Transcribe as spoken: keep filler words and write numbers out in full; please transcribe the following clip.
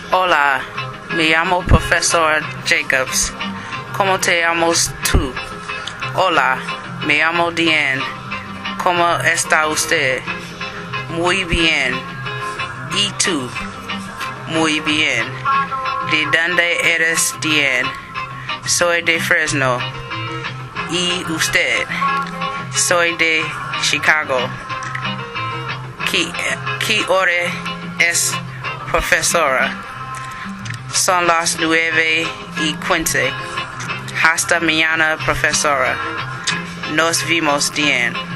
Hola, me llamo Profesor Jacobs. ¿Cómo te llamas tú? Hola, me llamo Diane. ¿Cómo está usted? Muy bien. ¿Y tú? Muy bien. ¿De dónde eres, Diane? Soy de Fresno. ¿Y usted? Soy de Chicago. ¿Qué, qué hora es, profesora? Son las nueve y quince. Hasta mañana, profesora. Nos vemos, Diane.